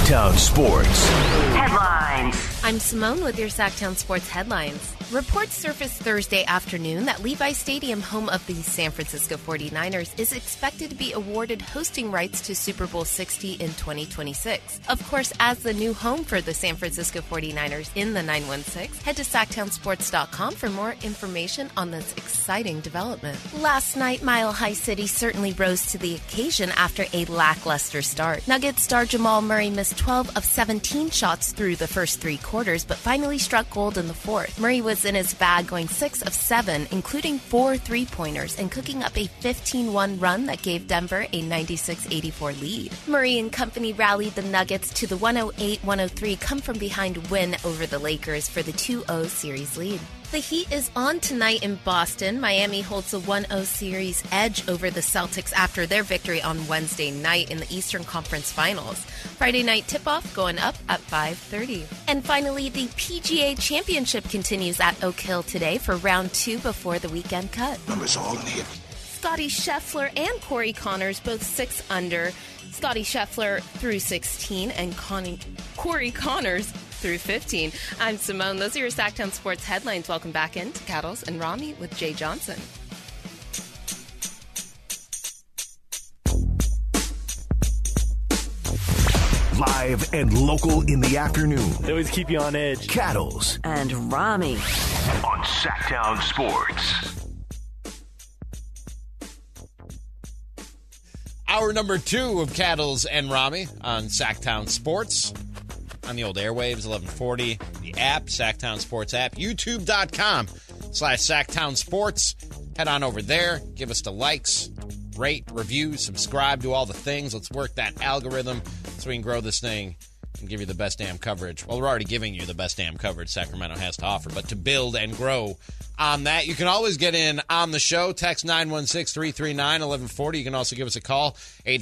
Sacktown Sports Headlines. I'm Simone with your Sacktown Sports headlines. Reports surfaced Thursday afternoon that Levi Stadium, home of the San Francisco 49ers, is expected to be awarded hosting rights to Super Bowl 60 in 2026. Of course, as the new home for the San Francisco 49ers in the 916, head to SacktownSports.com for more information on this exciting development. Last night, Mile High City certainly rose to the occasion after a lackluster start. Nuggets star Jamal Murray missed 12 of 17 shots through the first three quarters, but finally struck gold in the fourth. Murray was in his bag, going 6 of 7, including 4 3-pointers, and cooking up a 15-1 run that gave Denver a 96-84 lead. Murray and company rallied the Nuggets to the 108-103 come-from-behind win over the Lakers for the 2-0 series lead. The Heat is on tonight in Boston. Miami holds a 1-0 series edge over the Celtics after their victory on Wednesday night in the Eastern Conference Finals. Friday night tip-off going up at 5:30. And finally, the PGA Championship continues at Oak Hill today for round 2 before the weekend cut. Numbers all in here. Scotty Scheffler and Corey Connors both 6 under. Scotty Scheffler through 16 and Corey Connors through 15. I'm Simone. Those are your Sacktown Sports headlines. Welcome back into Cattles and Rami with Jay Johnson. live and local in the afternoon. They always keep you on edge. Cattles And Rami. on Sacktown Sports. Hour number 2 of Cattles and Rami on Sacktown Sports. On the old airwaves, 1140. The app, Sacktown Sports app. YouTube.com/Sacktown Sports. Head on over there. Give us the likes. Rate, review, subscribe, do all the things. Let's work that algorithm so we can grow this thing and give you the best damn coverage. Well, we're already giving you the best damn coverage Sacramento has to offer, but to build and grow on that, you can always get in on the show. Text 916-339-1140. You can also give us a call,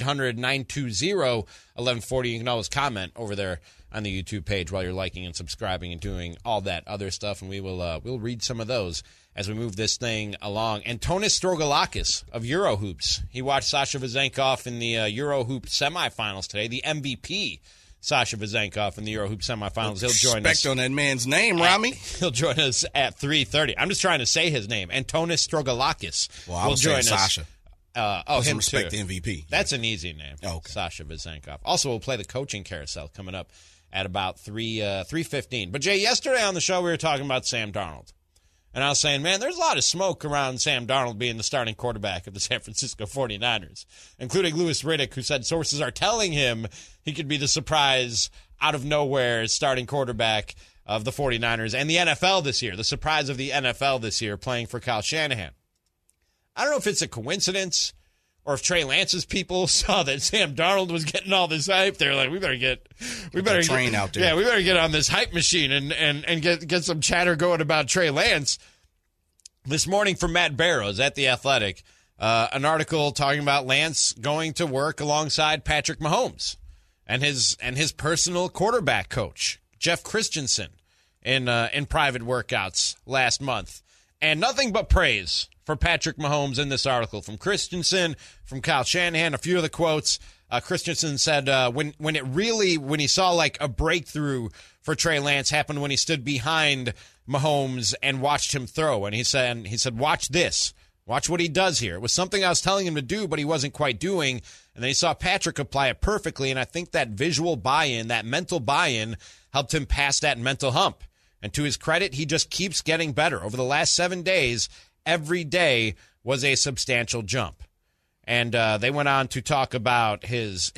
800-920-1140. You can always comment over there on the YouTube page while you're liking and subscribing and doing all that other stuff, and we'll read some of those as we move this thing along. Antonis Strogalakis of Eurohoops. He watched Sasha Vezenkov in the Eurohoop semifinals today, the MVP Sasha Vezenkov in the Eurohoop semifinals. He'll join us. Respect on that man's name, Rami. He'll join us at 3:30. I'm just trying to say his name. Antonis Strogalakis. Well, I was saying Sasha. Him respect too. the MVP. That's an easy name. Okay. Sasha Vezenkov. Also, we'll play the coaching carousel coming up at about 3:15. But, Jay, yesterday on the show we were talking about Sam Darnold. And I was saying, man, there's a lot of smoke around Sam Darnold being the starting quarterback of the San Francisco 49ers, including Louis Riddick, who said sources are telling him he could be the surprise out of nowhere starting quarterback of the 49ers and the NFL this year, the surprise of the NFL this year, playing for Kyle Shanahan. I don't know if it's a coincidence or if Trey Lance's people saw that Sam Darnold was getting all this hype. They're like, we better get out there. Yeah, we better get on this hype machine and get some chatter going about Trey Lance. This morning from Matt Barrows at The Athletic, an article talking about Lance going to work alongside Patrick Mahomes and his personal quarterback coach, Jeff Christensen, in private workouts last month. And nothing but praise for Patrick Mahomes in this article from Christensen, from Kyle Shanahan. A few of the quotes. Christensen said when he saw like a breakthrough for Trey Lance happened when he stood behind Mahomes and watched him throw. And he said, watch this. Watch what he does here. It was something I was telling him to do, but he wasn't quite doing. And then he saw Patrick apply it perfectly. And I think that visual buy-in, that mental buy-in, helped him pass that mental hump. And to his credit, he just keeps getting better. Over the last 7 days, every day was a substantial jump. And they went on to talk about his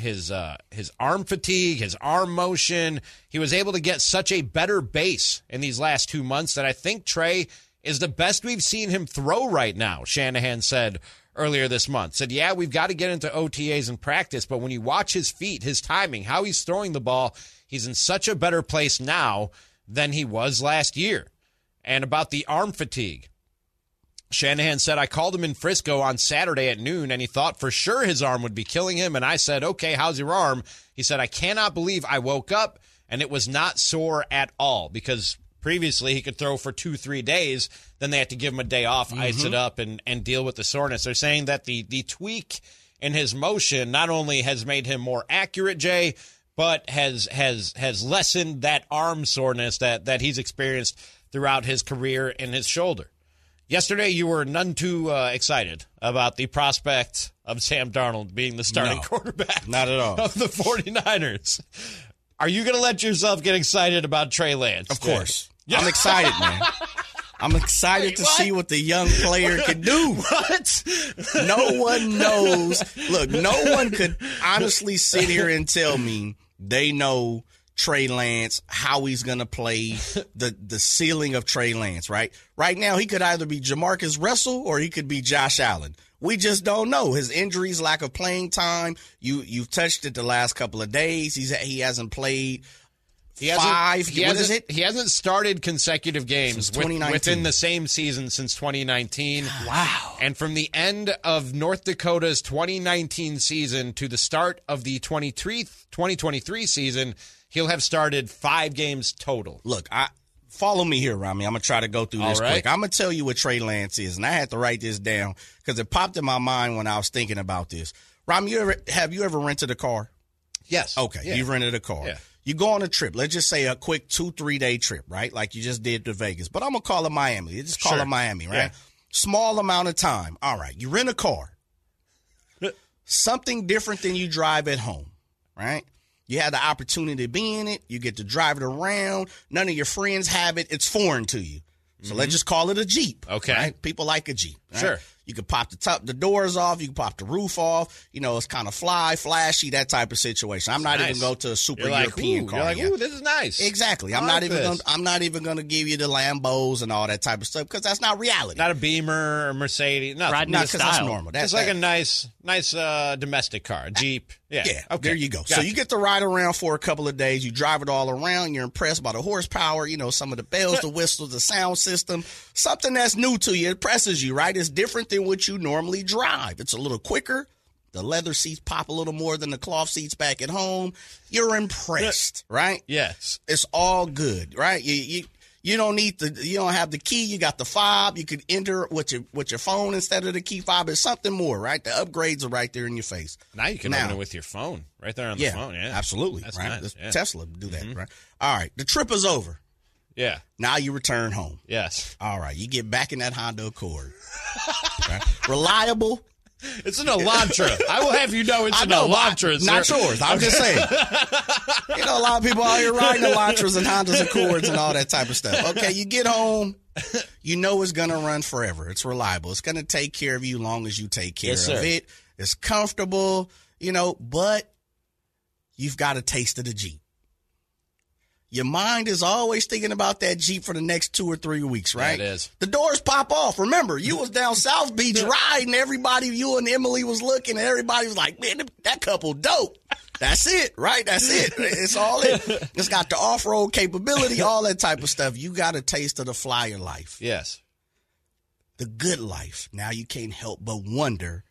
arm fatigue, his arm motion. He was able to get such a better base in these last 2 months that I think Trey is the best we've seen him throw right now, Shanahan said earlier this month. Said, yeah, we've got to get into OTAs and practice, but when you watch his feet, his timing, how he's throwing the ball, he's in such a better place now than he was last year. And about the arm fatigue, Shanahan said, I called him in Frisco on Saturday at noon, and he thought for sure his arm would be killing him. And I said, okay, how's your arm? He said, I cannot believe I woke up and it was not sore at all, because previously he could throw for 2-3 days. Then they had to give him a day off, ice it up, and deal with the soreness. They're saying that the tweak in his motion not only has made him more accurate, Jay, but has lessened that arm soreness that he's experienced throughout his career in his shoulder. Yesterday, you were none too excited about the prospect of Sam Darnold being the starting quarterback. Not at all. Of the 49ers. Are you going to let yourself get excited about Trey Lance? Of course. Yeah. I'm excited, man. I'm excited to see what the young player can do. What? No one knows. Look, no one could honestly sit here and tell me they know Trey Lance, how he's going to play, the ceiling of Trey Lance, right? Right now, he could either be Jamarcus Russell or he could be Josh Allen. We just don't know. His injuries, lack of playing time, you've touched it the last couple of days. He hasn't played He hasn't started consecutive games within the same season since 2019. Wow. And from the end of North Dakota's 2019 season to the start of the 2023 season, he'll have started 5 games total. Look, follow me here, Rami. I'm going to try to go through this quick. I'm going to tell you what Trey Lance is, and I had to write this down because it popped in my mind when I was thinking about this. Rami, have you ever rented a car? Yes. Okay, yeah. You've rented a car. Yeah. You go on a trip. Let's just say a quick 2-3 day trip, right? Like you just did to Vegas. But I'm going to call it Miami. You just call it Miami, right? Yeah. Small amount of time. All right. You rent a car. Something different than you drive at home, right? You had the opportunity to be in it. You get to drive it around. None of your friends have it. It's foreign to you. So let's just call it a Jeep. Okay. Right? People like a Jeep. Right? Sure. You can pop the doors off. You can pop the roof off. You know, it's kind of flashy, that type of situation. I'm not even going to a super European car. You're like, ooh, this is nice. Exactly. I'm not even going to give you the Lambos and all that type of stuff because that's not reality. Not a Beamer or Mercedes. Nothing. Not because that's normal. It's like a nice domestic car, a Jeep. Yeah. Okay. There you go. Gotcha. So you get to ride around for a couple of days. You drive it all around. You're impressed by the horsepower, you know, some of the bells, the whistles, the sound system. Something that's new to you. It impresses you, right? It's different than what you normally drive. It's a little quicker. The leather seats pop a little more than the cloth seats back at home. You're impressed, right? Yes. It's all good, right? You don't have the key. You got the fob. You could enter with your phone instead of the key fob. It's something more, right? The upgrades are right there in your face. Now you can open it with your phone right there on the phone. Yeah, absolutely. That's right. nice. Yeah. Tesla do that, right? All right. The trip is over. Yeah. Now you return home. Yes. All right. You get back in that Honda Accord. Right? Reliable. It's an Elantra. I will have you know it's an Elantra. Not yours. I'm just saying. You know, a lot of people out here riding Elantras and Hondas Accords and all that type of stuff. Okay, you get home. You know it's going to run forever. It's reliable. It's going to take care of you long as you take care of it. It's comfortable, you know, but you've got a taste of the Jeep. Your mind is always thinking about that Jeep for the next 2 or 3 weeks, right? Yeah, it is. The doors pop off. Remember, you was down South Beach riding. Everybody, you and Emily was looking, and everybody was like, man, that couple dope. That's it, right? That's it. It's all it. It's got the off-road capability, all that type of stuff. You got a taste of the flyer life. Yes. The good life. Now you can't help but wonder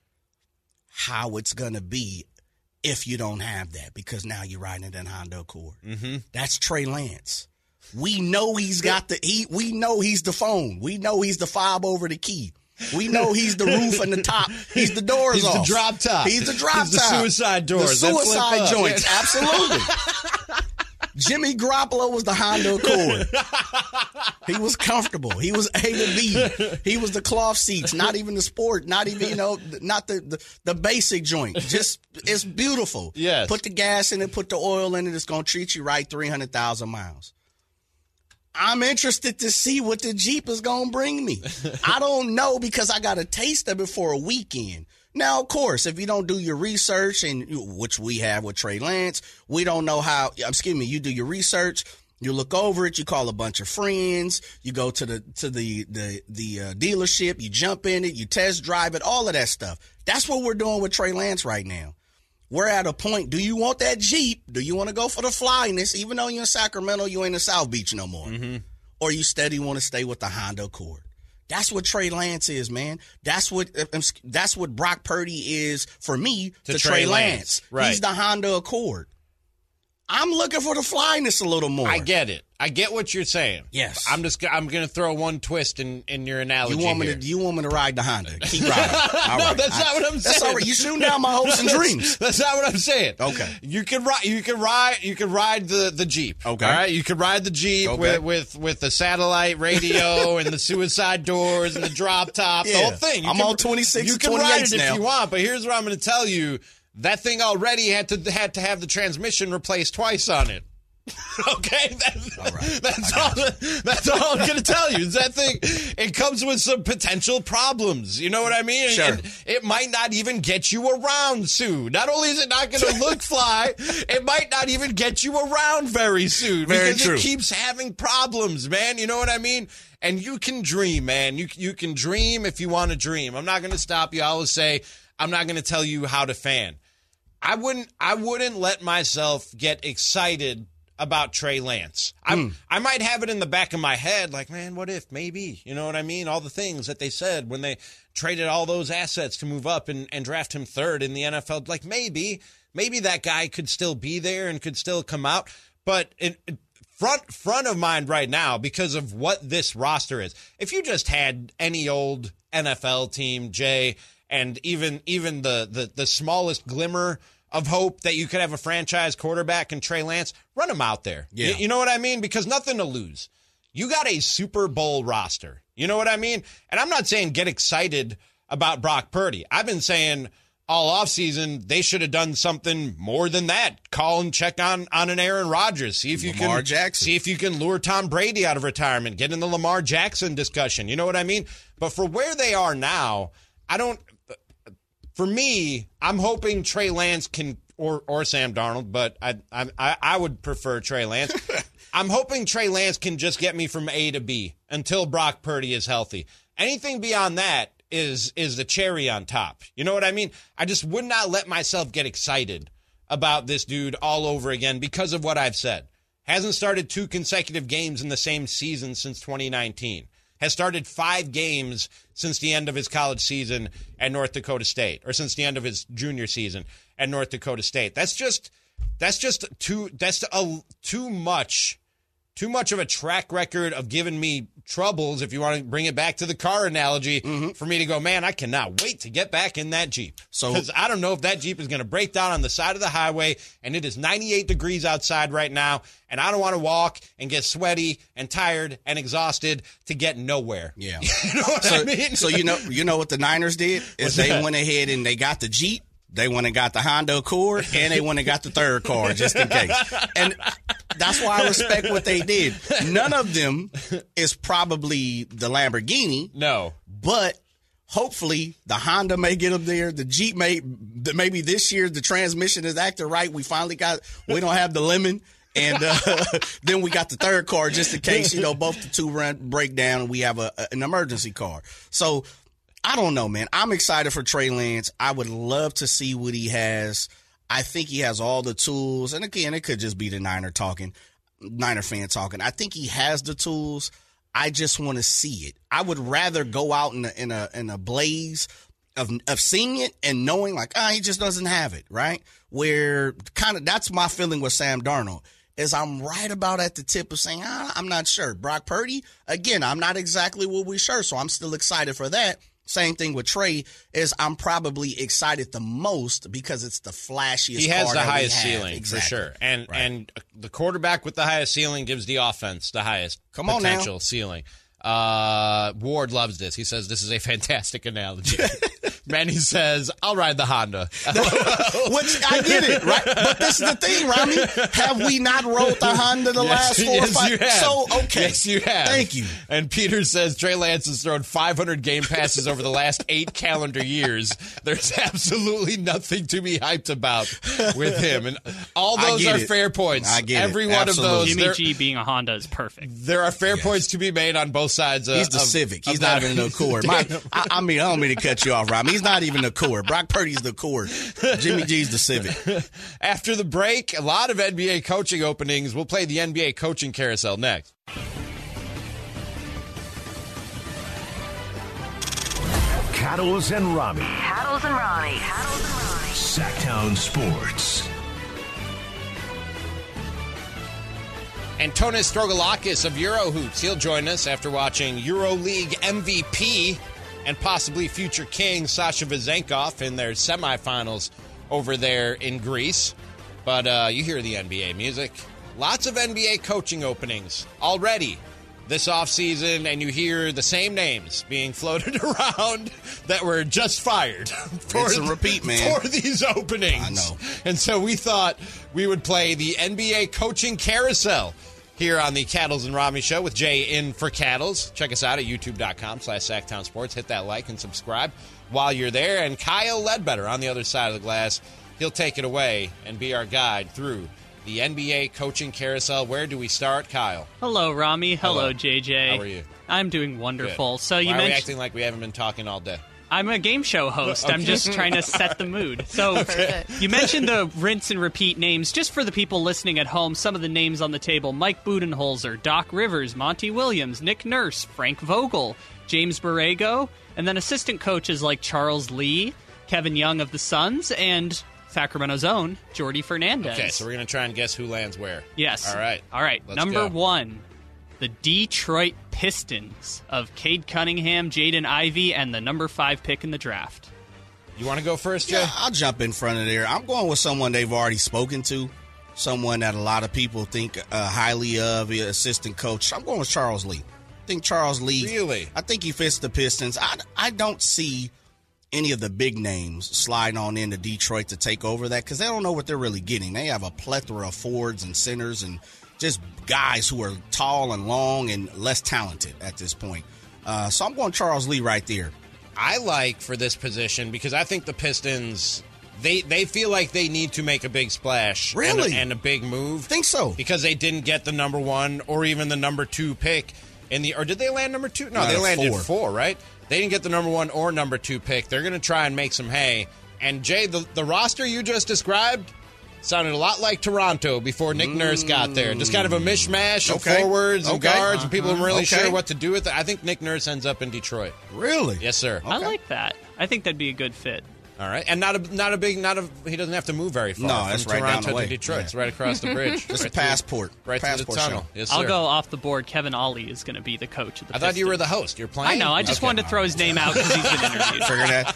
how it's going to be if you don't have that, because now you're riding in that Honda Accord. Mm-hmm. That's Trey Lance. We know he's got we know he's the phone. We know he's the fob over the key. We know he's the roof and the top. He's the doors off. He's the drop top. He's the drop top. He's the suicide doors. The suicide joints. Absolutely. Jimmy Garoppolo was the Honda Accord. He was comfortable. He was A to B. He was the cloth seats, not even the sport, not even, not the basic joint. Just, it's beautiful. Yes. Put the gas in it, put the oil in it. It's going to treat you right 300,000 miles. I'm interested to see what the Jeep is going to bring me. I don't know because I got a taste of it for a weekend. Now, of course, if you don't do your research, and which we have with Trey Lance, we don't know how. You do your research, you look over it, you call a bunch of friends, you go to the dealership, you jump in it, you test drive it, all of that stuff. That's what we're doing with Trey Lance right now. We're at a point. Do you want that Jeep? Do you want to go for the flyness? Even though you're in Sacramento, you ain't in South Beach no more. Mm-hmm. Or you steady want to stay with the Honda Accord? That's what Trey Lance is, man. That's what Brock Purdy is for me to Trey Lance. Right. He's the Honda Accord. I'm looking for the flyness a little more. I get it. I get what you're saying. Yes. I'm going to throw one twist in your analogy. You want me to ride the Honda? Keep riding. All no, right. that's not what I'm saying. That's all right. You shooting down my hopes and dreams. That's not what I'm saying. Okay. You can ride the Jeep. Okay. All right. You can ride the Jeep with the satellite radio and the suicide doors and the drop top. Yeah. The whole thing. I'm on 26 You and can ride 28 it now. if you want, but here's what I'm going to tell you. That thing already had to have the transmission replaced twice on it. Okay, that's all I'm going to tell you. Is that thing, it comes with some potential problems. You know what I mean? Sure. And it might not even get you around soon. Not only is it not going to look fly, it might not even get you around very soon. Very because true. It keeps having problems, man. You know what I mean? And you can dream, man. You can dream if you want to dream. I'm not going to stop you. I always say, I'm not going to tell you how to fan. I wouldn't let myself get excited about Trey Lance. I might have it in the back of my head like, man, what if, maybe, you know what I mean? All the things that they said when they traded all those assets to move up and draft him third in the NFL. Like maybe that guy could still be there and could still come out. But front of mind right now, because of what this roster is, if you just had any old NFL team, Jay, and even the smallest glimmer of hope that you could have a franchise quarterback in Trey Lance, run him out there. Yeah. You know what I mean? Because nothing to lose. You got a Super Bowl roster. You know what I mean? And I'm not saying get excited about Brock Purdy. I've been saying all offseason they should have done something more than that. Call and check on an Aaron Rodgers. See if you can lure Tom Brady out of retirement. Get in the Lamar Jackson discussion. You know what I mean? But for where they are now, for me, I'm hoping Trey Lance can, or Sam Darnold, but I would prefer Trey Lance. I'm hoping Trey Lance can just get me from A to B until Brock Purdy is healthy. Anything beyond that is the cherry on top. You know what I mean? I just would not let myself get excited about this dude all over again because of what I've said. Hasn't started 2 consecutive games in the same season since 2019. Has started 5 games since the end of his college season at North Dakota State, or since the end of his junior season at North Dakota State. That's too much of a track record of giving me troubles, if you want to bring it back to the car analogy, for me to go, man, I cannot wait to get back in that Jeep. Because I don't know if that Jeep is going to break down on the side of the highway, and it is 98 degrees outside right now, and I don't want to walk and get sweaty and tired and exhausted to get nowhere. Yeah. You know what I mean? So you know what the Niners did? Is they went ahead and they got the Jeep. They went and got the Honda Accord, and they went and got the third car just in case. And that's why I respect what they did. None of them is probably the Lamborghini. No. But hopefully the Honda may get them there. The Jeep maybe this year the transmission is acting right. We don't have the lemon. And then we got the third car just in case, both the 2 break down and we have an emergency car. So I don't know, man. I'm excited for Trey Lance. I would love to see what he has. I think he has all the tools. And again, it could just be the Niner fan talking. I think he has the tools. I just want to see it. I would rather go out in a blaze of seeing it and knowing he just doesn't have it, right? Where that's my feeling with Sam Darnold. Is I'm right about at the tip of saying, I'm not sure. Brock Purdy, again, I'm not exactly what we're sure, so I'm still excited for that. Same thing with Trey, is I'm probably excited the most because it's the flashiest. He has car the that highest we have. ceiling, exactly. for sure. And the quarterback with the highest ceiling gives the offense the highest potential ceiling. Ward loves this. He says this is a fantastic analogy. Manny says, I'll ride the Honda. Which I get it, right? But this is the thing, Rami. Have we not rode the Honda the last 4 or 5? You have. So, okay. Yes, you have. Thank you. And Peter says Trey Lance has thrown 500 game passes over the last 8 calendar years. There's absolutely nothing to be hyped about with him. And all those are fair points. I get Every it. one Absolutely. of those. Jimmy G being a Honda is perfect. There are fair points to be made on both sides. He's the Civic. He's not even the Accord. I don't mean to cut you off, Rami. He's not even the Accord. Brock Purdy's the Accord. Jimmy G's the Civic. After the break, a lot of NBA coaching openings. We'll play the NBA coaching carousel next. Cattles and Rami. Cattles and Ronnie. Sacktown Sports. Antonis Strogalakis of Eurohoops. He'll join us after watching EuroLeague MVP and possibly future king Sasha Vezenkov in their semifinals over there in Greece. But you hear the NBA music. Lots of NBA coaching openings already this offseason, and you hear the same names being floated around that were just fired Rinse and repeat, man. for these openings. I know. And so we thought we would play the NBA coaching carousel here on the Cattles and Rami Show with Jay in for Cattles. Check us out at youtube.com/SacktownSports. Hit that like and subscribe while you're there. And Kyle Ledbetter on the other side of the glass, he'll take it away and be our guide through the NBA coaching carousel. Where do we start, Kyle? Hello, Rami. Hello, Hello. JJ. How are you? I'm doing wonderful. Good. So you Why are we mentioned acting like we haven't been talking all day? I'm a game show host. I'm just trying to set the mood. So Perfect. you mentioned the rinse and repeat names. Just for the people listening at home, some of the names on the table: Mike Budenholzer, Doc Rivers, Monty Williams, Nick Nurse, Frank Vogel, James Borrego, and then assistant coaches like Charles Lee, Kevin Young of the Suns, and Sacramento's own Jordy Fernandez. Okay, so we're going to try and guess who lands where. Yes. All right. Let's Number go. 1, the Detroit Pistons of Cade Cunningham, Jaden Ivey, and the number 5 pick in the draft. You want to go first, Jay? Yeah, I'll jump in front of there. I'm going with someone they've already spoken to, someone that a lot of people think highly of, the assistant coach. I'm going with Charles Lee. I think Charles Lee. Really? I think he fits the Pistons. I don't see any of the big names sliding on into Detroit to take over that because they don't know what they're really getting. They have a plethora of forwards and centers and just guys who are tall and long and less talented at this point. So I'm going Charles Lee right there. I like for this position because I think the Pistons, they feel like they need to make a big splash. Really? And a big move. Think so. Because they didn't get the number 1 or even the number 2 pick or did they land number 2? No, they landed 4, right? They didn't get the number 1 or number 2 pick. They're going to try and make some hay. And Jay, the roster you just described sounded a lot like Toronto before Nick Nurse got there. Just kind of a mishmash of forwards and guards and people weren't really sure what to do with it. I think Nick Nurse ends up in Detroit. Really? Yes, sir. I like that. I think that'd be a good fit. All right, and not a big he doesn't have to move very far. No, from that's right down Toronto the way. to Detroit. Yeah. It's right across the bridge. Just right a passport. right passport to the tunnel. show. Yes, sir. I'll go off the board. Kevin Ollie is going to be the coach of the I thought you were the Pistons. host. You're playing. I know. I just Okay. wanted to throw his name out because he's been interviewed. Figure that.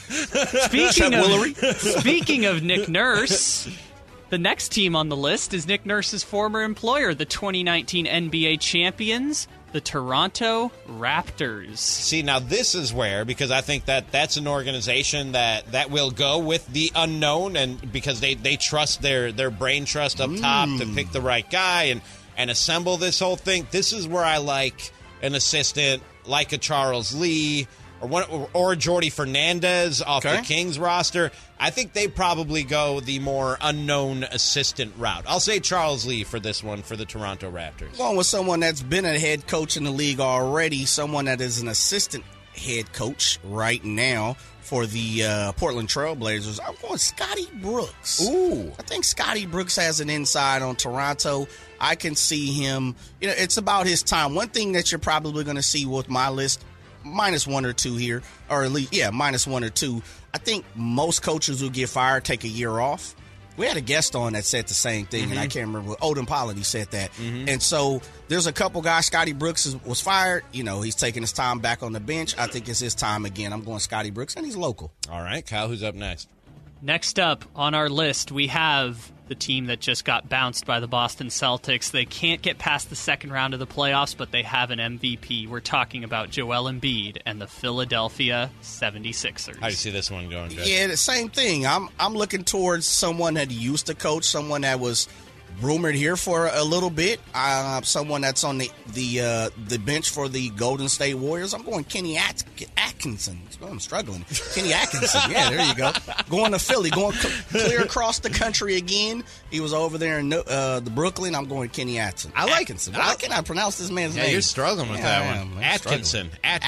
Speaking of Nick Nurse, the next team on the list is Nick Nurse's former employer, the 2019 NBA champions, the Toronto Raptors. See, now this is where, because I think that's an organization that will go with the unknown, and because they trust their brain trust up top to pick the right guy and assemble this whole thing. This is where I like an assistant like a Charles Lee or Jordy Fernandez off the Kings roster. I think they probably go the more unknown assistant route. I'll say Charles Lee for this one for the Toronto Raptors. Going with someone that's been a head coach in the league already, someone that is an assistant head coach right now for the Portland Trailblazers. I'm going Scotty Brooks. Ooh. I think Scotty Brooks has an inside on Toronto. I can see him. It's about his time. One thing that you're probably going to see with my list, -1 or 2 here, or at least, -1 or 2. I think most coaches who get fired take a year off. We had a guest on that said the same thing, and I can't remember. Odin Pollard said that. And so there's a couple guys. Scotty Brooks was fired. He's taking his time back on the bench. I think it's his time again. I'm going Scotty Brooks, and he's local. All right, Kyle, who's up next? Next up on our list, we have the team that just got bounced by the Boston Celtics. They can't get past the second round of the playoffs, but they have an MVP. We're talking about Joel Embiid and the Philadelphia 76ers. How do you see this one going, Jay? Yeah, the same thing. I'm looking towards someone that used to coach, someone that was rumored here for a little bit, someone that's on the bench for the Golden State Warriors. I'm going Kenny Atkinson. I'm struggling. Kenny Atkinson. Yeah, there you go. Going to Philly, going clear across the country again. He was over there in the Brooklyn. I'm going Kenny Atkinson. Atkinson. Why can I pronounce this man's name? You're struggling with that one. Atkinson.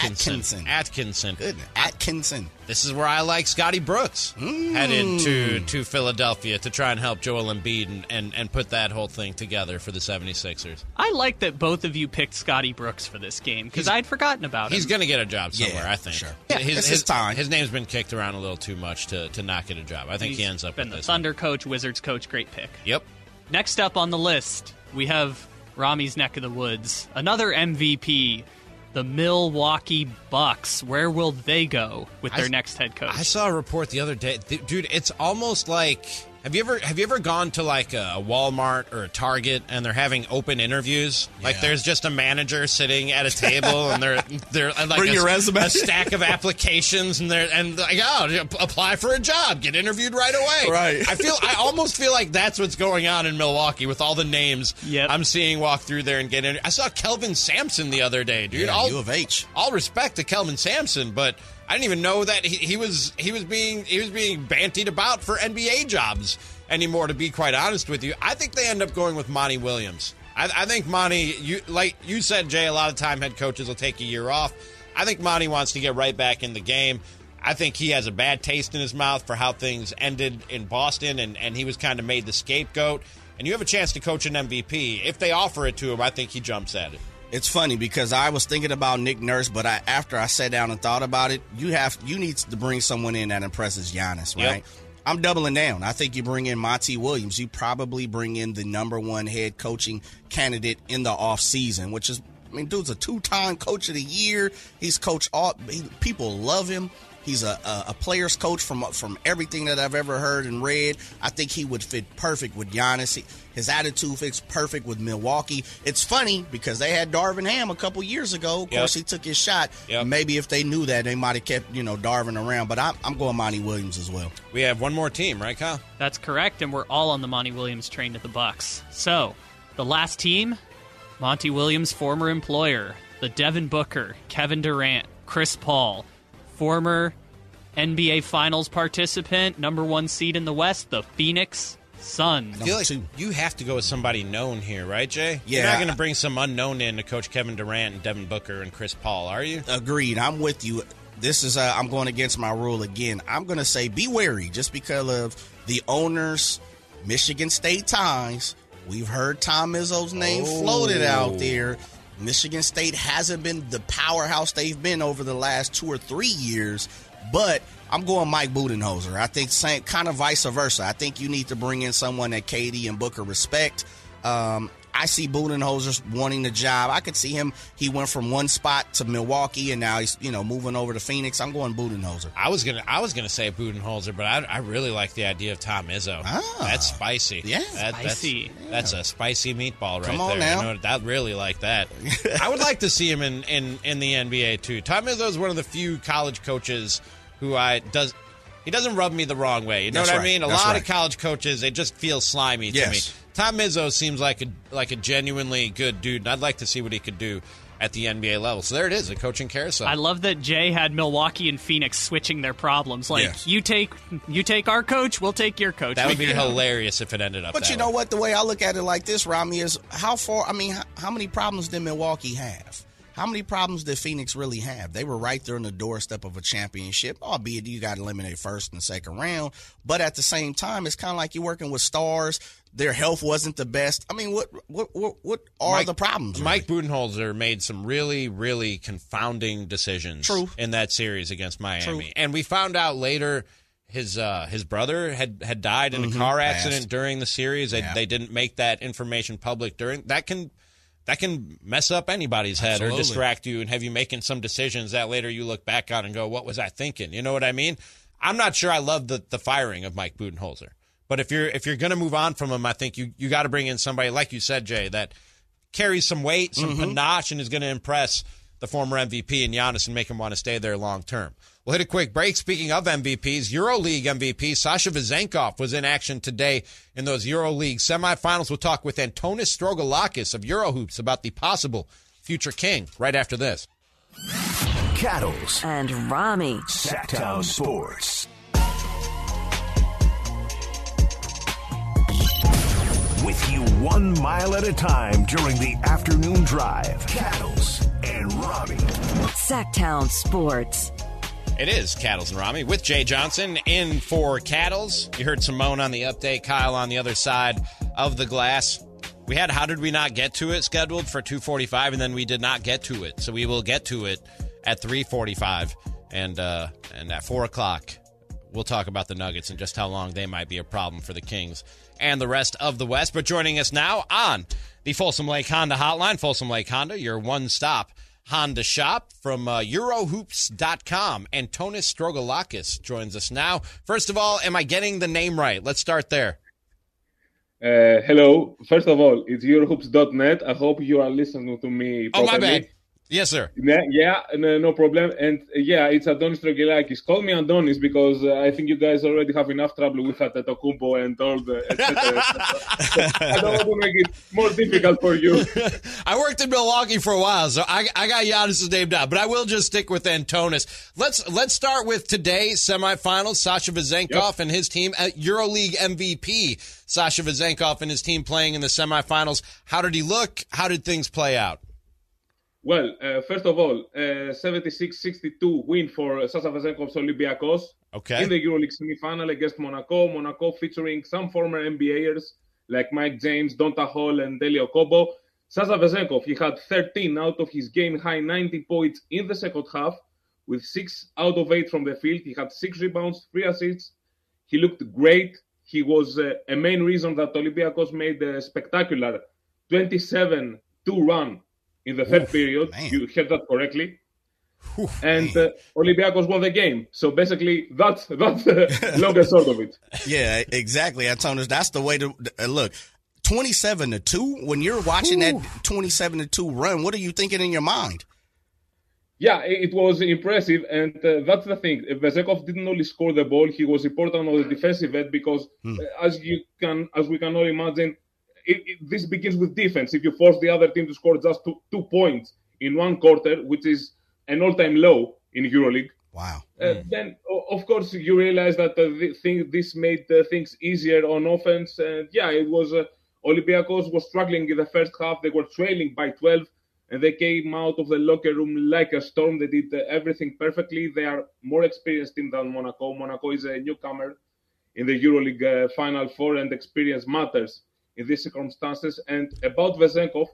Goodness. Atkinson. This is where I like Scotty Brooks headed to Philadelphia to try and help Joel Embiid and put that whole thing together for the 76ers. I like that both of you picked Scotty Brooks for this game because I'd forgotten about him. He's going to get a job somewhere, I think. Sure. Yeah, his time. His name's been kicked around a little too much to not get a job. I think he ends up been with the this Thunder coach, Wizards coach. Great pick. Yep. Next up on the list, we have Rami's neck of the woods. Another MVP, the Milwaukee Bucks. Where will they go with their next head coach? I saw a report the other day. Dude, it's almost like... Have you ever gone to like a Walmart or a Target and they're having open interviews? Yeah. Like there's just a manager sitting at a table and they're like bring your resume, a stack of applications and like, oh, apply for a job, get interviewed right away. Right. I almost feel like that's what's going on in Milwaukee with all the names I'm seeing walk through there and get interviewed. I saw Kelvin Sampson the other day, dude. Yeah, U of H. All respect to Kelvin Sampson, but I didn't even know that he was being bantied about for NBA jobs anymore, to be quite honest with you. I think they end up going with Monty Williams. I think Monty, like you said, Jay, a lot of time head coaches will take a year off. I think Monty wants to get right back in the game. I think he has a bad taste in his mouth for how things ended in Boston, and he was kind of made the scapegoat. And you have a chance to coach an MVP. If they offer it to him, I think he jumps at it. It's funny because I was thinking about Nick Nurse, but after I sat down and thought about it, you need to bring someone in that impresses Giannis, right? Yep. I'm doubling down. I think you bring in Monty Williams. You probably bring in the number one head coaching candidate in the offseason, which is, I mean, dude's a 2-time coach of the year. He's coached people love him. He's a player's coach from everything that I've ever heard and read. I think he would fit perfect with Giannis. His attitude fits perfect with Milwaukee. It's funny because they had Darvin Ham a couple years ago. Of course, he took his shot. Yep. Maybe if they knew that, they might have kept Darvin around. But I'm going Monty Williams as well. We have one more team, right, Kyle? That's correct, and we're all on the Monty Williams train at the Bucks. So, the last team, Monty Williams' former employer, the Devin Booker, Kevin Durant, Chris Paul, former NBA Finals participant, number one seed in the West, the Phoenix Suns. I feel like you have to go with somebody known here, right, Jay? Yeah. You're not going to bring some unknown in to coach Kevin Durant and Devin Booker and Chris Paul, are you? Agreed. I'm with you. This is I'm going against my rule again. I'm going to say be wary just because of the owner's Michigan State ties. We've heard Tom Izzo's name floated out there. Michigan State hasn't been the powerhouse they've been over the last 2 or 3 years, but I'm going Mike Budenholzer. I think kind of vice versa. I think you need to bring in someone that KD and Booker respect. I see Budenholzer wanting the job. I could see him. He went from one spot to Milwaukee, and now he's moving over to Phoenix. I'm going Budenholzer. I was gonna say Budenholzer, but I really like the idea of Tom Izzo. That's spicy. Yeah, spicy. That's a spicy meatball right there. Come on now. I really like that. I would like to see him in the NBA too. Tom Izzo is one of the few college coaches who he doesn't rub me the wrong way. You know what I mean? A lot of college coaches, they just feel slimy to me. Tom Izzo seems like a genuinely good dude, and I'd like to see what he could do at the NBA level. So there it is, the coaching carousel. I love that Jay had Milwaukee and Phoenix switching their problems. You take our coach, we'll take your coach. That would be hilarious if it ended up that way. But you know what? The way I look at it like this, Rami, is how many problems did Milwaukee have? How many problems did Phoenix really have? They were right there on the doorstep of a championship, albeit you got eliminated first and second round. But at the same time, it's kind of like you're working with stars. Their health wasn't the best. I mean, what are the problems? Really? Mike Budenholzer made some really, really confounding decisions in that series against Miami. And we found out later his brother had died in a car accident during the series. They didn't make that information public during. That can mess up anybody's head or distract you and have you making some decisions that later you look back on and go, what was I thinking? You know what I mean? I'm not sure I love the firing of Mike Budenholzer. But if you're going to move on from him, I think you got to bring in somebody, like you said, Jay, that carries some weight, some panache, and is going to impress the former MVP and Giannis and make him want to stay there long term. We'll hit a quick break. Speaking of MVPs, EuroLeague MVP Sasha Vezenkov was in action today in those EuroLeague semifinals. We'll talk with Antonis Strogalakis of Eurohoops about the possible future king right after this. Cattles and Rami. Sacktown Sports. With you 1 mile at a time during the afternoon drive. Cattles and Rami. Sacktown Sports. It is Cattles and Rami with Jay Johnson in for Cattles. You heard Simone on the update, Kyle on the other side of the glass. We had How Did We Not Get to It scheduled for 2:45, and then we did not get to it. So we will get to it at 3:45. And at 4 o'clock, we'll talk about the Nuggets and just how long they might be a problem for the Kings and the rest of the West. But joining us now on the Folsom Lake Honda hotline. Folsom Lake Honda, your one-stop Honda shop from Eurohoops.com. Antonis Strogalakis joins us now. First of all, am I getting the name right? Let's start there. Hello. First of all, it's Eurohoops.net. I hope you are listening to me properly. Oh, my bad. Yes, sir. Yeah, no problem. And it's Antonis Strogalakis. Call me Antonis because I think you guys already have enough trouble with Antetokounmpo and all the etc. I don't want to make it more difficult for you. I worked in Milwaukee for a while, so I got Giannis' name down, but I will just stick with Antonis. Let's start with today's semifinals. Sasha Vezenkov and his team, EuroLeague MVP Sasha Vezenkov and his team playing in the semifinals. How did he look? How did things play out? Well, first of all, 76-62 win for Sasha Vezenkov's Olympiacos in the EuroLeague semifinal against Monaco. Monaco featuring some former NBAers like Mike James, Donta Hall, and Delio Kobo. Sasha Vezenkov, he had 13 out of his game-high 19 points in the second half with 6 out of 8 from the field. He had 6 rebounds, 3 assists. He looked great. He was a main reason that Olympiacos made a spectacular 27-2 run in the third period. Man. You heard that correctly. And Olympiacos won the game. So basically, that's the long and short of it. Yeah, exactly, Antonis. That's the way to look. 27-2. When you're watching that 27-2 run, what are you thinking in your mind? Yeah, it was impressive, and that's the thing. Vezenkov didn't only score the ball; he was important on the defensive end because, as we can all imagine, this begins with defense. If you force the other team to score just 2 points in one quarter, which is an all-time low in EuroLeague, wow. Then of course you realize that this made things easier on offense. And it was Olympiacos was struggling in the first half. They were trailing by 12, and they came out of the locker room like a storm. They did everything perfectly. They are more experienced team than Monaco. Monaco is a newcomer in the EuroLeague Final Four, and experience matters in these circumstances. And about Vezenkov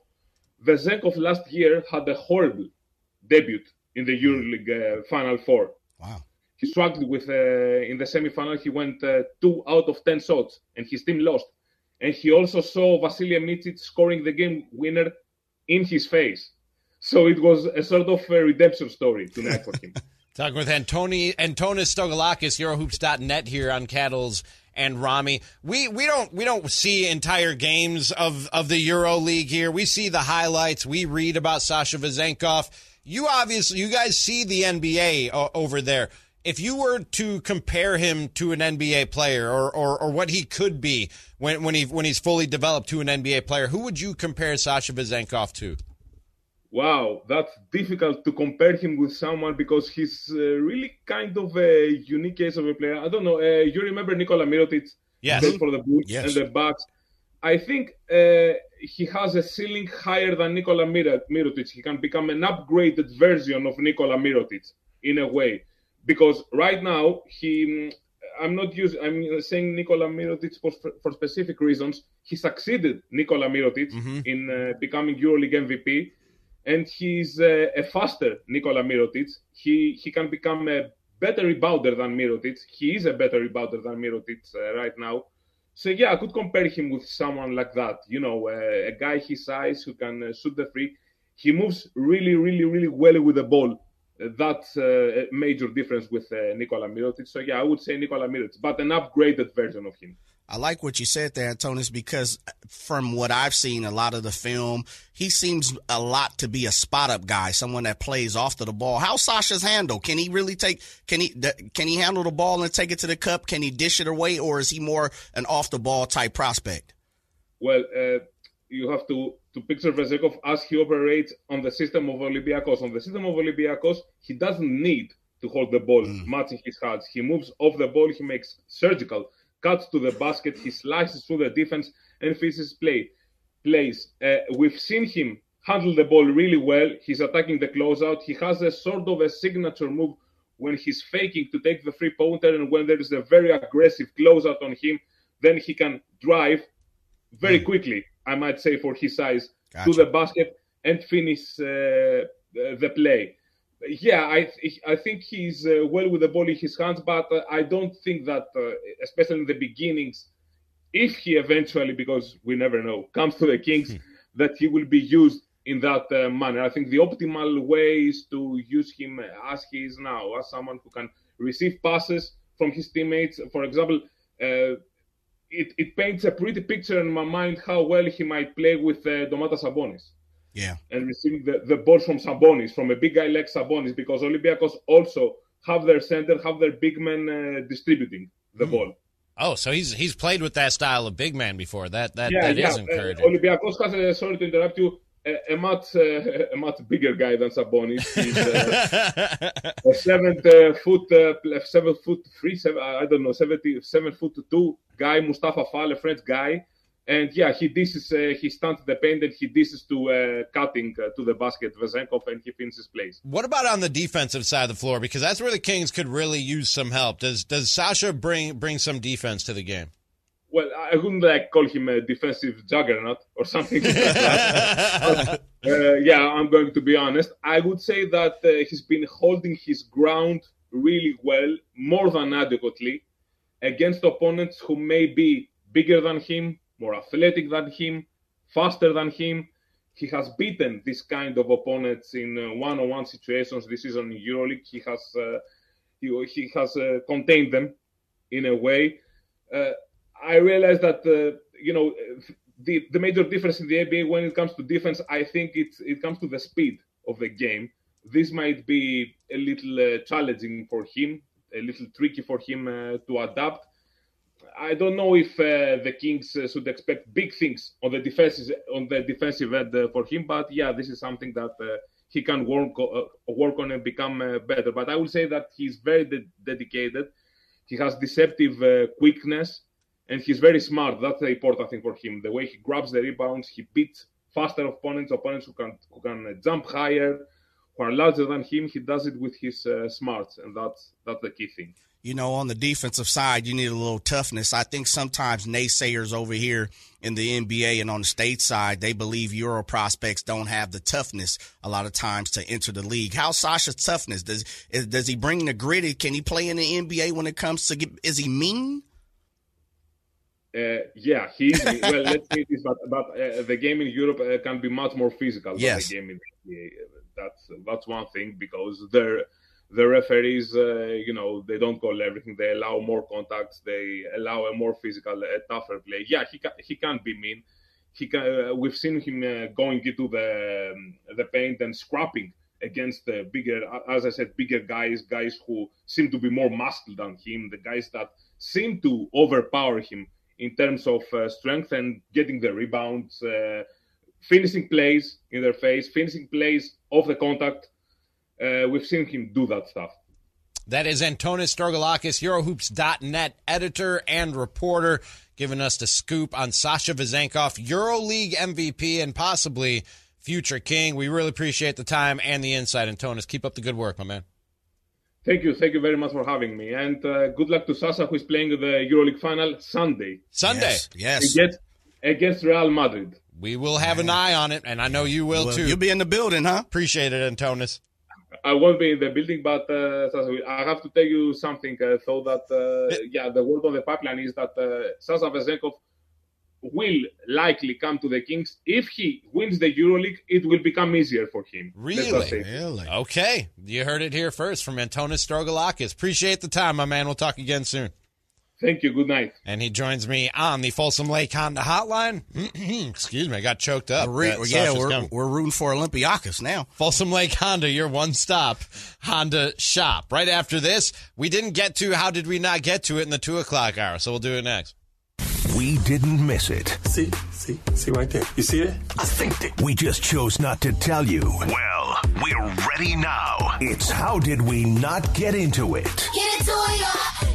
last year had a horrible debut in the EuroLeague Final Four. Wow. He struggled with, in the semifinal, he went 2 out of 10 shots, and his team lost. And he also saw Vasilije Micic scoring the game winner in his face. So it was a sort of a redemption story tonight for him. Talking with Antonis Strogalakis, Eurohoops.net here on Cattles and Rami. We don't see entire games of the EuroLeague here. We see the highlights. We read about Sasha Vezenkov. You guys see the NBA over there. If you were to compare him to an NBA player or what he could be when he's fully developed to an NBA player, who would you compare Sasha Vezenkov to? Wow, that's difficult to compare him with someone because he's really kind of a unique case of a player. I don't know. You remember Nikola Mirotic? Yes. For the Bulls and the Bucks. I think he has a ceiling higher than Nikola Mirotic. He can become an upgraded version of Nikola Mirotic in a way. Because right now, I'm saying Nikola Mirotic for specific reasons. He succeeded Nikola Mirotic in becoming EuroLeague MVP. And he's a faster Nikola Mirotic. He can become a better rebounder than Mirotic. He is a better rebounder than Mirotic right now. So, I could compare him with someone like that. You know, a guy his size who can shoot the free. He moves really, really, really well with the ball. That's a major difference with Nikola Mirotic. So, I would say Nikola Mirotic, but an upgraded version of him. I like what you said there, Antonis, because from what I've seen, a lot of the film, he seems a lot to be a spot-up guy, someone that plays off to the ball. How's Sasha's handle? Can he really can he handle the ball and take it to the cup? Can he dish it away, or is he more an off-the-ball type prospect? Well, you have to picture Vezenkov as he operates on the system of Olympiacos. On the system of Olympiacos, he doesn't need to hold the ball much in his hands. He moves off the ball. He makes surgical cuts to the basket, he slices through the defense and finishes plays. We've seen him handle the ball really well. He's attacking the closeout. He has a sort of a signature move when he's faking to take the three-pointer, and when there is a very aggressive closeout on him, then he can drive very quickly, I might say, for his size, to the basket and finish the play. I think he's well with the ball in his hands, but I don't think that, especially in the beginnings, if he eventually, because we never know, comes to the Kings, that he will be used in that manner. I think the optimal way is to use him as he is now, as someone who can receive passes from his teammates. For example, it paints a pretty picture in my mind how well he might play with Domantas Sabonis. Yeah. And receiving the ball from Sabonis, from a big guy like Sabonis, because Olympiacos also have their center, have their big men distributing the ball. Oh, so he's played with that style of big man before. That is encouraging. Olympiacos has, sorry to interrupt you, a much bigger guy than Sabonis. He's a 7'2" guy, Mustafa Fall, a French guy. And yeah, he stunts the paint and he dishes to cutting to the basket, Vezenkov, and he finishes plays. What about on the defensive side of the floor? Because that's where the Kings could really use some help. Does Sasha bring some defense to the game? Well, I wouldn't call him a defensive juggernaut or something like that. Yeah, I'm going to be honest. I would say that he's been holding his ground really well, more than adequately, against opponents who may be bigger than him, more athletic than him, faster than him. He has beaten this kind of opponents in one-on-one situations this season in EuroLeague. He has contained them in a way. I realize that the major difference in the NBA when it comes to defense, I think it comes to the speed of the game. This might be a little challenging for him, a little tricky for him to adapt. I don't know if the Kings should expect big things on the defensive end for him, but yeah, this is something that he can work on and become better. But I will say that he's very dedicated. He has deceptive quickness, and he's very smart. That's the important thing for him. The way he grabs the rebounds, he beats faster opponents who can jump higher, who are larger than him. He does it with his smarts, and that's the key thing. On the defensive side, you need a little toughness. I think sometimes naysayers over here in the NBA and on the state side, they believe Euro prospects don't have the toughness a lot of times to enter the league. How's Sasha's toughness? Does he bring the grit? Can he play in the NBA when it comes to is he mean? Yeah, he's well. Let's say this, but the game in Europe can be much more physical than the game in the NBA. That's one thing, because the referees, they don't call everything. They allow more contacts. They allow a more physical, tougher play. Yeah, he can be mean. He can. We've seen him going into the paint and scrapping against the bigger, as I said, bigger guys who seem to be more muscle than him. The guys that seem to overpower him in terms of strength and getting the rebounds, finishing plays in their face, finishing plays off the contact. We've seen him do that stuff. That is Antonis Strogalakis, EuroHoops.net editor and reporter, giving us the scoop on Sasha Vezenkov, EuroLeague MVP and possibly future King. We really appreciate the time and the insight, Antonis. Keep up the good work, my man. Thank you very much for having me. And good luck to Sasha, who is playing the EuroLeague final Sunday. Yes. Against Real Madrid. We will have an eye on it, and I know you will too. You'll be in the building, huh? Appreciate it, Antonis. I won't be in the building, but I have to tell you something. So that the word on the pipeline is that Sasha Vezenkov will likely come to the Kings. If he wins the EuroLeague, it will become easier for him. Really? Okay. You heard it here first from Antonis Strogalakis. Appreciate the time, my man. We'll talk again soon. Thank you. Good night. And he joins me on the Folsom Lake Honda Hotline. Excuse me, I got choked up. We're rooting for Olympiacos now. Folsom Lake Honda, your one-stop Honda shop. Right after this, we didn't get to how did we not get to it in the 2 o'clock hour, so we'll do it next. We didn't miss it. See right there. You see it? I think that we just chose not to tell you. Well, we're ready now. It's how did we not get into it? Get it, Toya!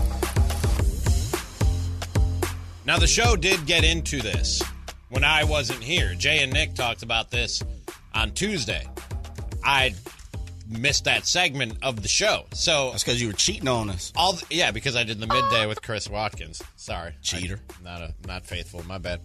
Now, the show did get into this when I wasn't here. Jay and Nick talked about this on Tuesday. I missed that segment of the show. So that's because you were cheating on us. Because I did the midday with Chris Watkins. Sorry. Cheater. Not faithful. My bad.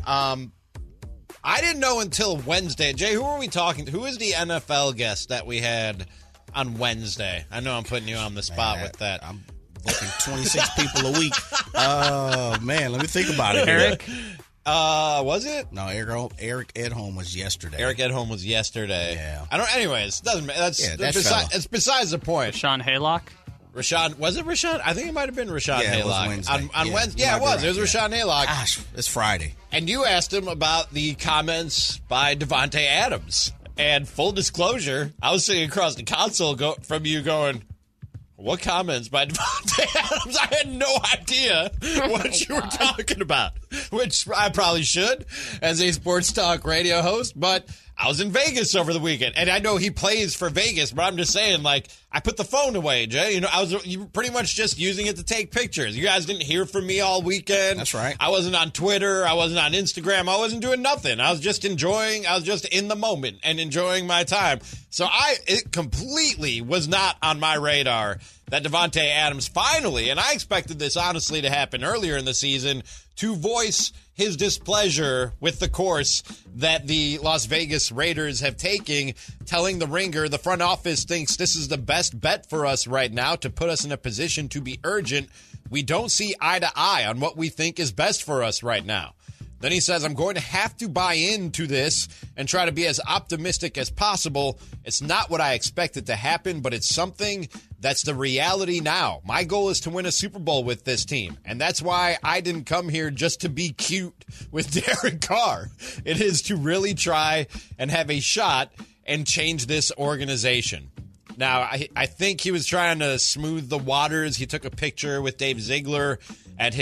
I didn't know until Wednesday. Jay, who are we talking to? Who is the NFL guest that we had on Wednesday? I know I'm putting you on the spot with that. I'm booking 26 people a week. Oh, man, let me think about it. Eric? Was it? No, Eric Edholm was yesterday. Eric Edholm was yesterday. Yeah. Anyways, doesn't matter. It's besides the point. Rashawn Haylock? Was it Rashawn? I think it might have been Rashawn Haylock. It was Wednesday. On Wednesday. Yeah, it was. Right. It was Rashawn Haylock. Gosh, it's Friday. And you asked him about the comments by Davante Adams. And full disclosure, I was sitting across the console from you going, what comments by Davante Adams? I had no idea what you were talking about, which I probably should as a sports talk radio host, but I was in Vegas over the weekend, and I know he plays for Vegas, but I'm just saying, like, I put the phone away, Jay. You was pretty much just using it to take pictures. You guys didn't hear from me all weekend. That's right. I wasn't on Twitter. I wasn't on Instagram. I wasn't doing nothing. I was just in the moment and enjoying my time. So it completely was not on my radar that Davante Adams finally, and I expected this honestly to happen earlier in the season, to voice his displeasure with the course that the Las Vegas Raiders have taken, telling the Ringer the front office thinks this is the best bet for us right now to put us in a position to be urgent. We don't see eye to eye on what we think is best for us right now. Then he says, I'm going to have to buy into this and try to be as optimistic as possible. It's not what I expected to happen, but it's something that's the reality now. My goal is to win a Super Bowl with this team, and that's why I didn't come here just to be cute with Derek Carr. It is to really try and have a shot and change this organization. Now, I think he was trying to smooth the waters. He took a picture with Dave Ziegler at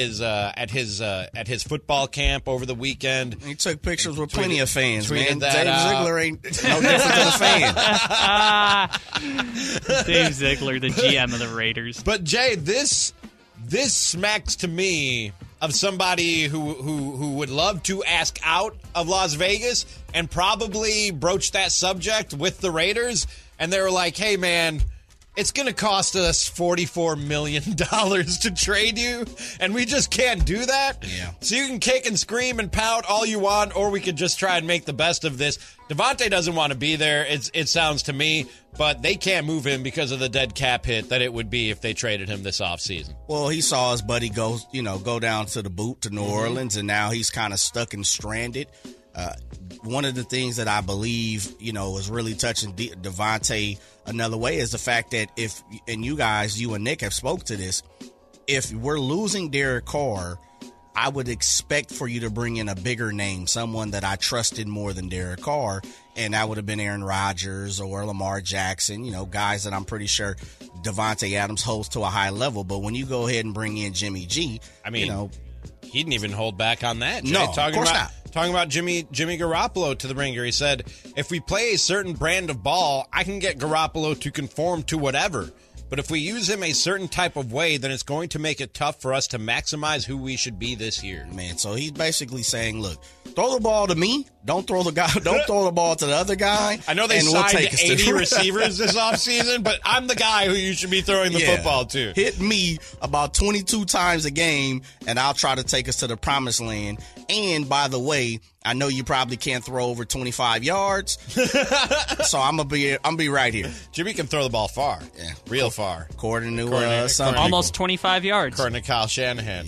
his football camp over the weekend. He took pictures with plenty of fans, man. Dave Ziegler ain't no different than a fan. Dave Ziegler, the GM of the Raiders. But Jay, this smacks to me of somebody who would love to ask out of Las Vegas and probably broach that subject with the Raiders. And they were like, hey, man, it's going to cost us $44 million to trade you, and we just can't do that. Yeah. So you can kick and scream and pout all you want, or we could just try and make the best of this. Davante doesn't want to be there, it sounds to me, but they can't move him because of the dead cap hit that it would be if they traded him this offseason. Well, he saw his buddy go down to the boot to New Orleans, and now he's kind of stuck and stranded. One of the things that I believe, is really touching Davante another way is the fact that you and Nick have spoke to this, if we're losing Derek Carr, I would expect for you to bring in a bigger name, someone that I trusted more than Derek Carr, and that would have been Aaron Rodgers or Lamar Jackson, guys that I'm pretty sure Davante Adams holds to a high level. But when you go ahead and bring in Jimmy G, he didn't even hold back on that, Jay. No, of course not. Talking about Jimmy Garoppolo to the Ringer, he said, if we play a certain brand of ball, I can get Garoppolo to conform to whatever. But if we use him a certain type of way, then it's going to make it tough for us to maximize who we should be this year. Man, so he's basically saying, look, throw the ball to me. Don't throw the ball to the other guy. I know they signed 80 receivers this offseason, but I'm the guy who you should be throwing the football to. Hit me about 22 times a game, and I'll try to take us to the promised land. And, by the way, I know you probably can't throw over 25 yards, so I'm gonna be right here. Jimmy can throw the ball far, real far. According to some almost 25 yards. According to Kyle Shanahan,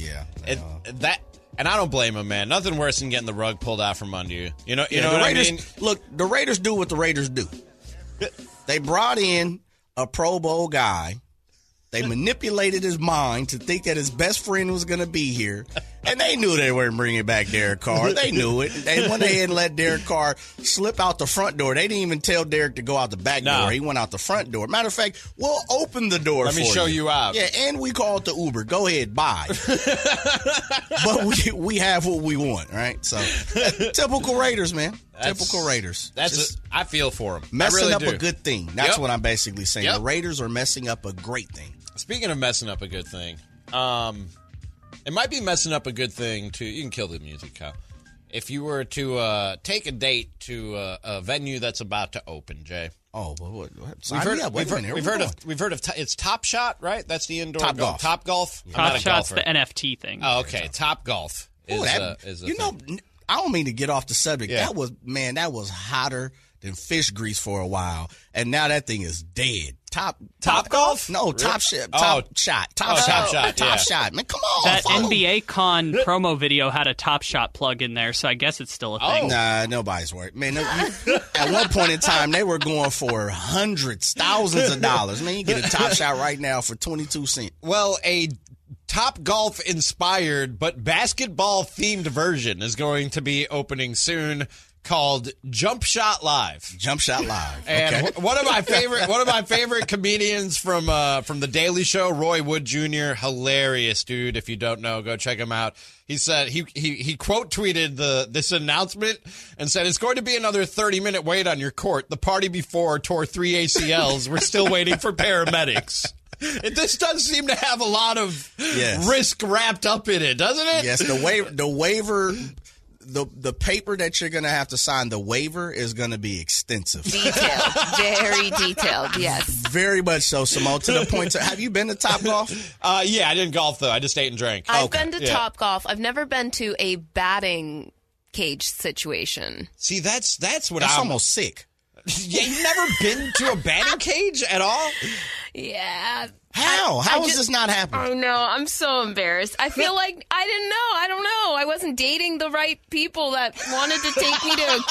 and I don't blame him, man. Nothing worse than getting the rug pulled out from under you. You know the what Raiders, I mean? Look, the Raiders do what the Raiders do. They brought in a Pro Bowl guy. They manipulated his mind to think that his best friend was going to be here. And they knew they weren't bringing back Derek Carr. They knew it. They went ahead and let Derek Carr slip out the front door. They didn't even tell Derek to go out the back door. He went out the front door. Matter of fact, we'll open the door for you. Let me show you out. Yeah, and we called the Uber. Go ahead, bye. But we have what we want, right? So, typical Raiders, man. Typical Raiders. I feel for them. Messing up a good thing. That's what I'm basically saying. The Raiders are messing up a great thing. Speaking of messing up a good thing, it might be messing up a good thing to. You can kill the music, Kyle. If you were to take a date to a venue that's about to open, Jay. Oh, what? We've heard of it's Top Shot, right? That's the indoor Top Golf. Top Golf. Yeah. Top Shot's the NFT thing. Oh, okay. Top Golf is I don't mean to get off the subject. Yeah. That was hotter in fish grease for a while, and now that thing is dead. Top golf? No, Top Shot. Top Shot. Yeah. Man, come on. That follow. NBA Con promo video had a Top Shot plug in there, so I guess it's still a thing. Nah, nobody's worried. Man, at one point in time, they were going for hundreds, thousands of dollars. Man, you get a Top Shot right now for 22 cents. Well, a Top Golf inspired but basketball themed version is going to be opening soon, called Jump Shot Live. Jump Shot Live. And Okay. one of my favorite comedians from the Daily Show, Roy Wood Jr., hilarious dude. If you don't know, go check him out. He said he quote tweeted this announcement and said, "It's going to be another 30-minute wait on your court. The party before tore 3 ACLs. We're still waiting for paramedics." This does seem to have a lot of risk wrapped up in it, doesn't it? Yes, the waiver. The paper that you're going to have to sign, the waiver, is going to be extensive. Detailed. Very detailed, yes. Very much so, Simone. To the point, have you been to Top Golf? Yeah, I didn't golf, though. I just ate and drank. I've been to Top Golf. I've never been to a batting cage situation. See, that's what That's I'm almost sick. Yeah, you've never been to a batting cage at all? Yeah. How? How is this not happening? I know. I'm so embarrassed. I feel like I didn't know. I don't know. I wasn't dating the right people that wanted to take me to a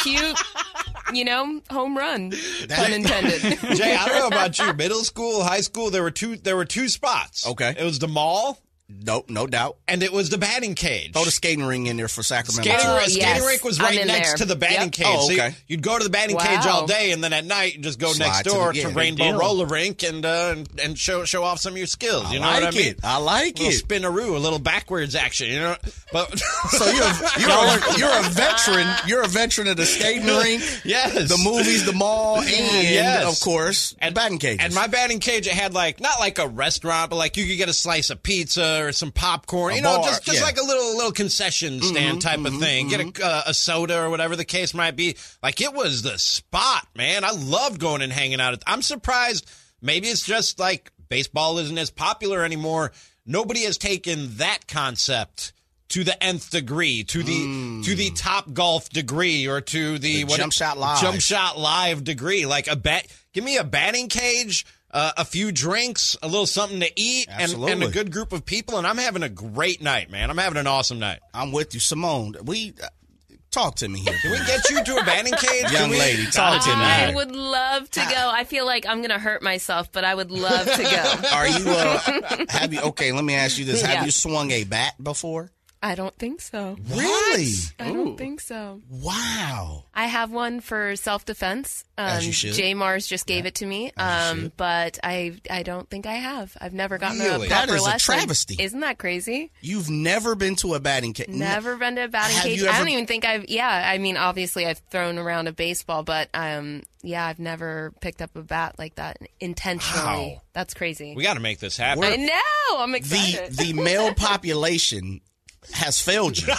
cute, home run. Pun intended. Jay, I don't know about you. Middle school, high school, there were two spots. Okay. It was the mall. Nope, no doubt. And it was the batting cage. Throw the skating ring in there for Sacramento. Skating rink was right next to the batting cage. Oh, okay. So you'd go to the batting cage all day, and then at night you just go next door to Rainbow Roller Rink and show off some of your skills. You know what I mean? I like a little spinaroo, a little backwards action. But so you're a veteran. You're a veteran of the skating rink. Yes. The movies, the mall, and of course, batting cages. And my batting cage, it had not like a restaurant, but you could get a slice of pizza or some popcorn, just like a little concession stand type of thing. Get a soda or whatever the case might be. It was the spot, man. I loved going and hanging out. I'm surprised. Maybe it's just baseball isn't as popular anymore. Nobody has taken that concept to the nth degree, to the Top Golf degree, or to the Jump Shot Live degree. Give me a batting cage, a few drinks, a little something to eat, and a good group of people, and I'm having a great night, man. I'm having an awesome night. I'm with you, Simone. Talk to me here. Can we get you to a batting cage? Young lady, talk to me. I would love to go. I feel like I'm going to hurt myself, but I would love to go. Are you, okay, let me ask you this. Have you swung a bat before? I don't think so. Really? I don't think so. Wow. I have one for self-defense. As you should. Jay Mars just gave it to me, but I don't think I have. I've never gotten a proper That is lesson. a travesty. Isn't that crazy? You've never been to a batting cage? Never been to a batting cage. I don't even think obviously I've thrown around a baseball, but I've never picked up a bat like that intentionally. Wow. That's crazy. We got to make this happen. I know. I'm excited. The male population has failed you.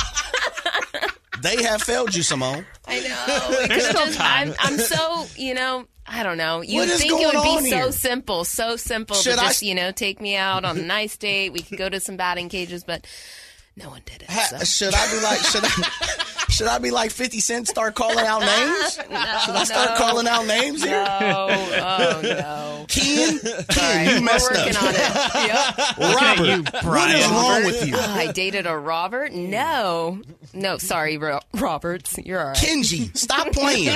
They have failed you, Simone. I know. I'm so, I don't know. You would think it would be so simple to just, take me out on a nice date. We could go to some batting cages, but no one did it. So. Should I be like 50 Cent, start calling out names? No, should I start calling out names here? No. Oh, no. Ken, you messed up. We're working on it. Yep. Robert, what is wrong with you? I dated a Robert? No, sorry, Roberts. You're all right. Kenji, stop playing.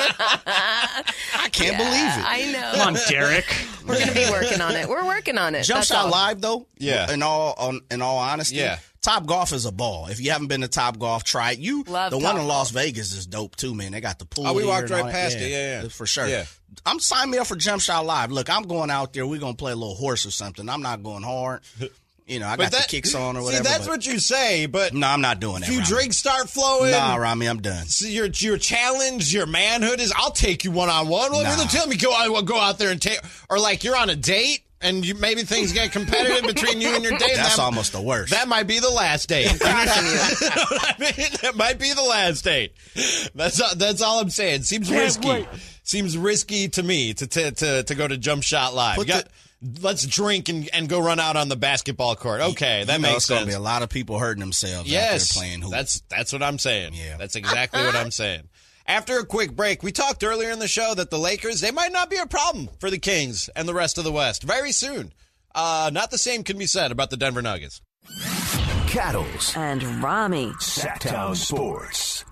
I can't believe it. I know. Come on, Derek. We're going to be working on it. We're working on it. Jump Shot Live, though? Yeah. In all honesty? Yeah. Top Golf is a ball. If you haven't been to Top Golf, try it. The one in Las Vegas is dope too, man. They got the pool. Oh, we walked right past it. Yeah, for sure. Yeah. I'm signing me up for Jump Shot Live. Look, I'm going out there. We're gonna play a little horse or something. I'm not going hard. I got the kicks on or whatever. See, that's what you say, but no, I'm not doing that. If you drinks start flowing, nah, Rami, I'm done. So your challenge, your manhood is, I'll take you one-on-one. Well, you're telling me go out there and take, or you're on a date. And maybe things get competitive between you and your date. That's almost the worst. That might be the last date. That might be the last date. That's all I'm saying. Seems risky. Seems risky to me to go to Jump Shot Live. Let's drink and go run out on the basketball court. Okay, that makes sense. There's going to be a lot of people hurting themselves out there playing hoops. That's what I'm saying. Yeah. That's exactly what I'm saying. After a quick break, we talked earlier in the show that the Lakers, they might not be a problem for the Kings and the rest of the West very soon. Not the same can be said about the Denver Nuggets. Cattles and Rami. Sacktown Sports.